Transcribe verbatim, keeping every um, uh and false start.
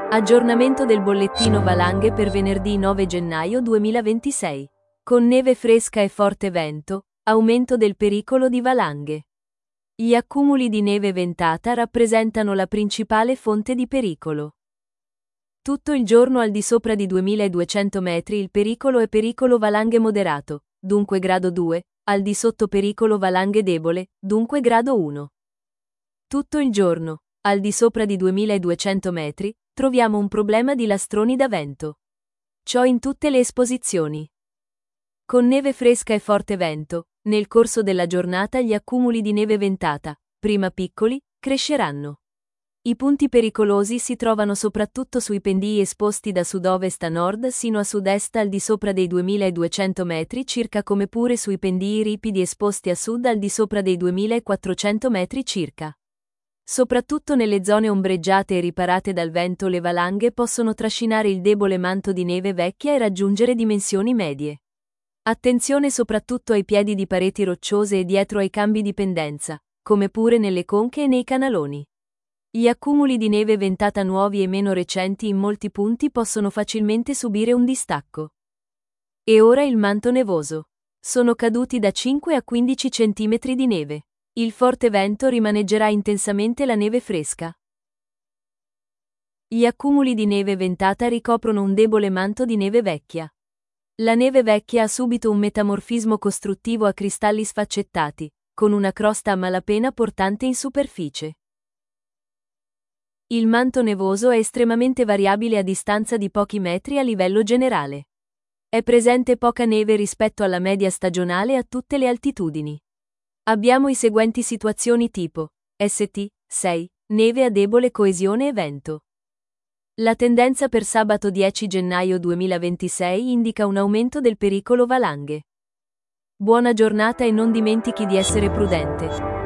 Aggiornamento del bollettino valanghe per venerdì nove gennaio duemilaventisei. Con neve fresca e forte vento, aumento del pericolo di valanghe. Gli accumuli di neve ventata rappresentano la principale fonte di pericolo. Tutto il giorno al di sopra di duemiladuecento metri il pericolo è pericolo valanghe moderato, dunque grado due, al di sotto pericolo valanghe debole, dunque grado uno. Tutto il giorno, al di sopra di duemiladuecento metri, troviamo un problema di lastroni da vento. Ciò in tutte le esposizioni. Con neve fresca e forte vento, nel corso della giornata gli accumuli di neve ventata, prima piccoli, cresceranno. I punti pericolosi si trovano soprattutto sui pendii esposti da sud-ovest a nord sino a sud-est al di sopra dei duemiladuecento metri circa, come pure sui pendii ripidi esposti a sud al di sopra dei duemilaquattrocento metri circa. Soprattutto nelle zone ombreggiate e riparate dal vento le valanghe possono trascinare il debole manto di neve vecchia e raggiungere dimensioni medie. Attenzione soprattutto ai piedi di pareti rocciose e dietro ai cambi di pendenza, come pure nelle conche e nei canaloni. Gli accumuli di neve ventata nuovi e meno recenti in molti punti possono facilmente subire un distacco. E ora il manto nevoso. Sono caduti da cinque a quindici centimetri di neve. Il forte vento rimaneggerà intensamente la neve fresca. Gli accumuli di neve ventata ricoprono un debole manto di neve vecchia. La neve vecchia ha subito un metamorfismo costruttivo a cristalli sfaccettati, con una crosta a malapena portante in superficie. Il manto nevoso è estremamente variabile a distanza di pochi metri a livello generale. È presente poca neve rispetto alla media stagionale a tutte le altitudini. Abbiamo i seguenti situazioni tipo S T sei, neve a debole coesione e vento. La tendenza per sabato dieci gennaio duemilaventisei indica un aumento del pericolo valanghe. Buona giornata e non dimentichi di essere prudente.